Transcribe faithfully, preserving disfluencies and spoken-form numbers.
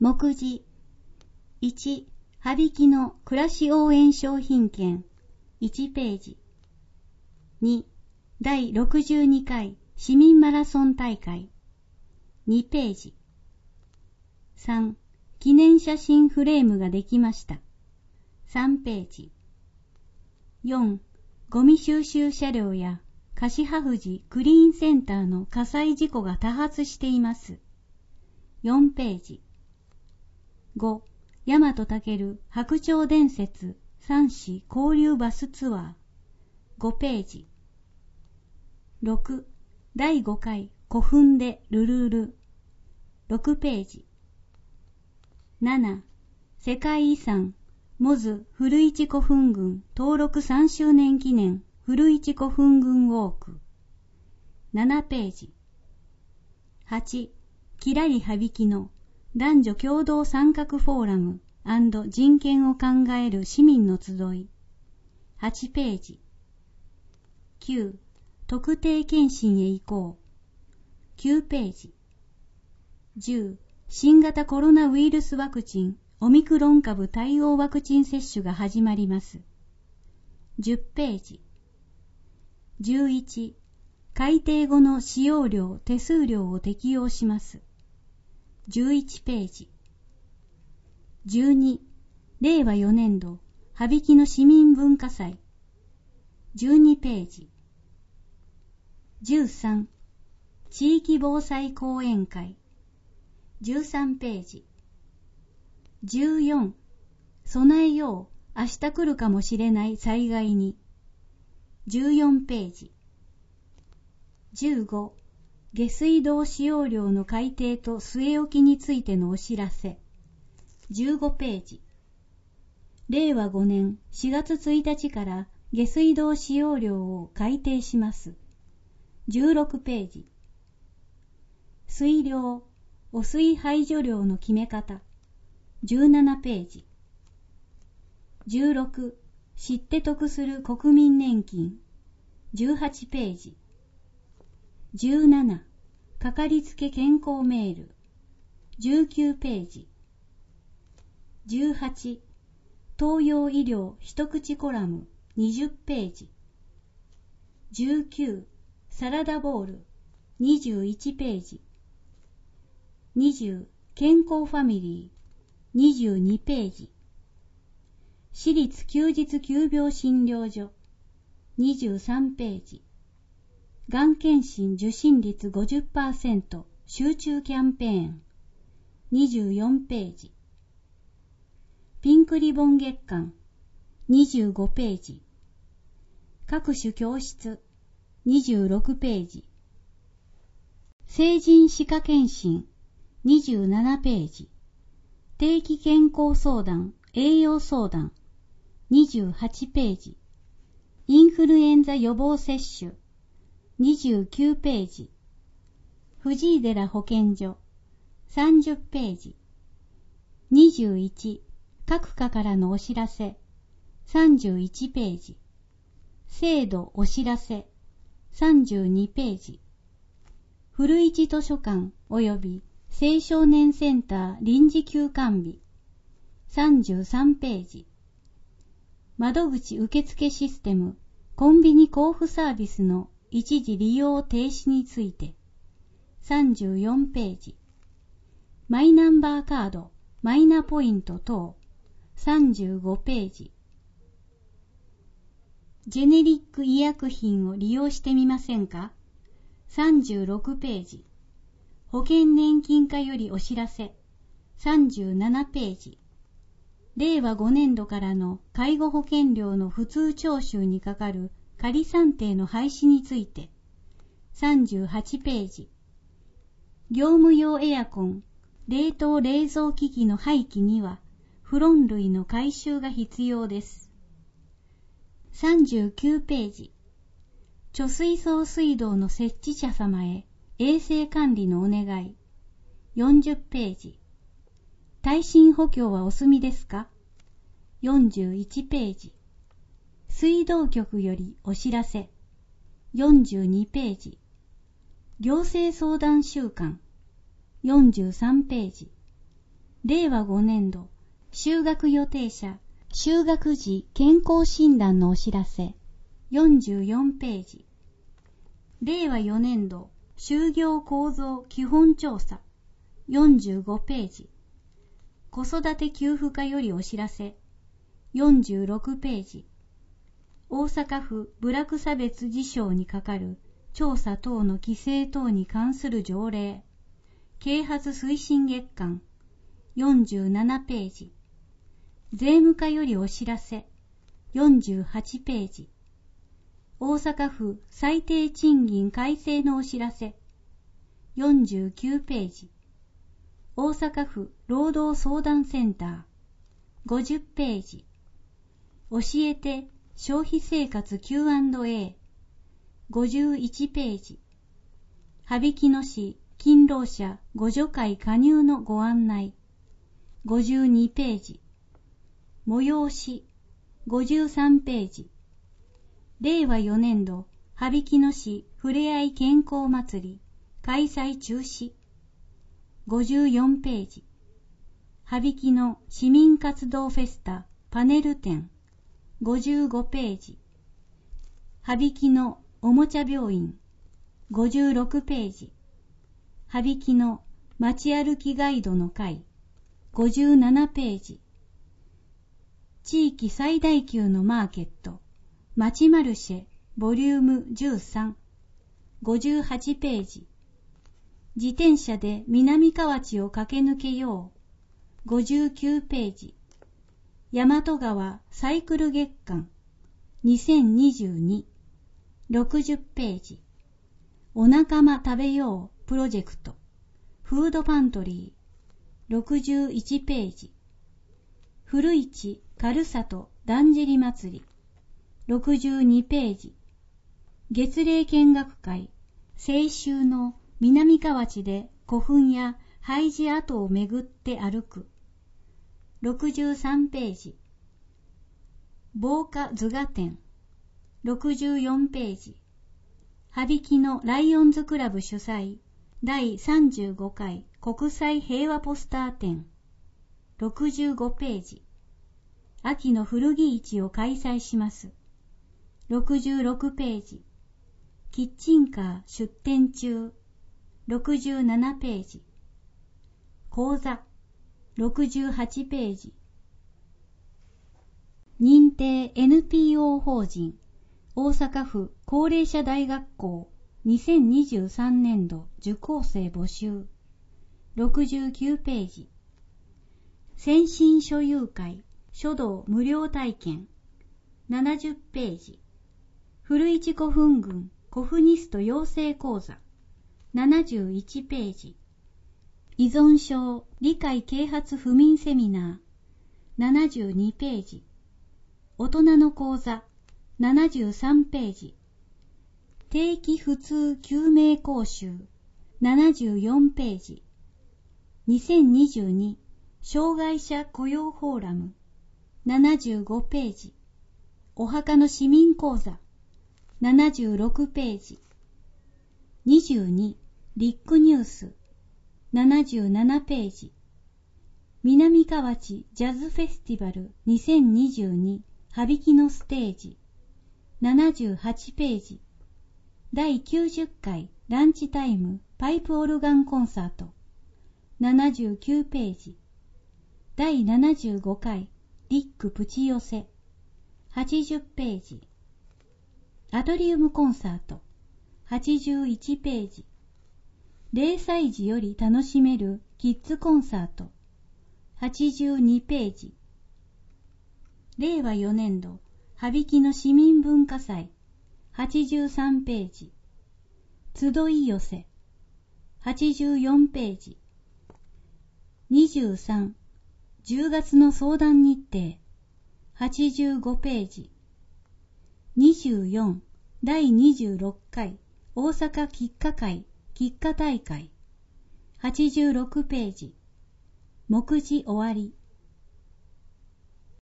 目次いち、羽曳の暮らし応援商品券いちページ。に、だいろくじゅうにかい市民マラソン大会にページ。さん、記念写真フレームができましたさんページ。よん、ゴミ収集車両や樫葉富士クリーンセンターの火災事故が多発していますよんページ。ご、大和武白鳥伝説三市交流バスツアーごページ。ろく、だいごかい古墳でルルールろくページ。なな、世界遺産モズ古市古墳群登録さんしゅうねん記念古市古墳群ウォークななページ。はち、きらり羽曳の男女共同参画フォーラム&人権を考える市民の集いはちページ。きゅう、特定健診へ行こうきゅうページ。じゅう、新型コロナウイルスワクチンオミクロン株対応ワクチン接種が始まりますじゅうページ。じゅういち、改定後の使用料手数料を適用しますじゅういちページ。じゅうに、れいわよねんど羽曳の市民文化祭じゅうにページ。じゅうさん、地域防災講演会じゅうさんページ。じゅうよん、備えよう明日来るかもしれない災害にじゅうよんページ。じゅうご、下水道使用料の改定と据え置きについてのお知らせじゅうごページ。れいわごねんしがつついたちから下水道使用料を改定しますじゅうろくページ。水量汚水排除量の決め方じゅうななページ。じゅうろく、知って得する国民年金じゅうはちページ。じゅうなな、かかりつけ健康メールじゅうきゅうページ。じゅうはち、東洋医療一口コラムにじゅうページ。じゅうきゅう、サラダボールにじゅういちページ。にじゅう、健康ファミリーにじゅうにページ。私立休日急病診療所にじゅうさんページ。がん検診受診率 ごじゅっパーセント 集中キャンペーンにじゅうよんページ。ピンクリボン月間にじゅうごページ。各種教室にじゅうろくページ。成人歯科検診にじゅうななページ。定期健康相談栄養相談にじゅうはちページ。インフルエンザ予防接種にじゅうきゅうページ。藤井寺保健所さんじゅうページ。にじゅういち、各課からのお知らせさんじゅういちページ。制度お知らせさんじゅうにページ。古市図書館及び青少年センター臨時休館日さんじゅうさんページ。窓口受付システムコンビニ交付サービスの一時利用停止についてさんじゅうよんページ。マイナンバーカードマイナポイント等さんじゅうごページ。ジェネリック医薬品を利用してみませんかさんじゅうろくページ。保険年金課よりお知らせさんじゅうななページ。れいわごねんどからの介護保険料の普通徴収にかかる仮算定の廃止についてさんじゅうはちページ。業務用エアコン冷凍冷蔵機器の廃棄にはフロン類の回収が必要ですさんじゅうきゅうページ。貯水槽水道の設置者様へ衛生管理のお願いよんじゅうページ。耐震補強はお済みですかよんじゅういちページ。水道局よりお知らせよんじゅうにページ。行政相談週間よんじゅうさんページ。 れいわごねんど就学予定者就学時健康診断のお知らせよんじゅうよんページ。れいわよねんど就業構造基本調査よんじゅうごページ。子育て給付課よりお知らせよんじゅうろくページ。大阪府部落差別事象に係る調査等の規制等に関する条例啓発推進月間よんじゅうななページ。税務課よりお知らせよんじゅうはちページ。大阪府最低賃金改正のお知らせよんじゅうきゅうページ。大阪府労働相談センターごじゅうページ。教えて消費生活 キューアンドエー ごじゅういちページ。羽曳野市勤労者互助会加入のご案内ごじゅうにページ。催しごじゅうさんページ。れいわよねんど羽曳野市ふれあい健康祭り開催中止ごじゅうよんページ。羽曳野市民活動フェスタパネル展ごじゅうごページ。羽曳野おもちゃ病院ごじゅうろくページ。羽曳野街歩きガイドの会ごじゅうななページ。地域最大級のマーケット街マルシェボリュームじゅうさんごじゅうはちページ。自転車で南河内を駆け抜けようごじゅうきゅうページ。大和川サイクル月間にせんにじゅうにろくじゅうページ。お仲間食べようプロジェクトフードパントリーろくじゅういちページ。古市軽里だんじり祭りろくじゅうにページ。月例見学会青秋の南河内で古墳や廃寺跡を巡って歩くろくじゅうさんページ。防火図画展ろくじゅうよんページ。羽曳野ライオンズクラブ主催だいさんじゅうごかい国際平和ポスター展ろくじゅうごページ。秋の古着市を開催しますろくじゅうろくページ。キッチンカー出店中ろくじゅうななページ。講座ろくじゅうはちページ。認定 エヌピーオー 法人大阪府高齢者大学校にせんにじゅうさんねんど受講生募集ろくじゅうきゅうページ。先進所有会書道無料体験ななじゅうページ。古市古墳群古墳ニスト養成講座ななじゅういちページ。依存症理解啓発不眠セミナーななじゅうにページ。大人の講座ななじゅうさんページ。定期普通救命講習ななじゅうよんページ。にせんにじゅうに障害者雇用フォーラムななじゅうごページ。お墓の市民講座ななじゅうろくページ。にじゅうにリックニュースななじゅうななページ。南河内ジャズフェスティバルにせんにじゅうに羽曳野ステージななじゅうはちページ。だいきゅうじゅっかいランチタイムパイプオルガンコンサートななじゅうきゅうページ。だいななじゅうごかいリックプチ寄せはちじゅうページ。アトリウムコンサートはちじゅういちページ。れいさい児より楽しめるキッズコンサートはちじゅうにページ。れいわよねんど羽曳野市民文化祭はちじゅうさんページ。集い寄せはちじゅうよんページ。にじゅうさん、じゅうがつの相談日程はちじゅうごページ。にじゅうよん、だいにじゅうろっかい大阪喫茶会喫茶大会はちじゅうろくページ。目次終わり。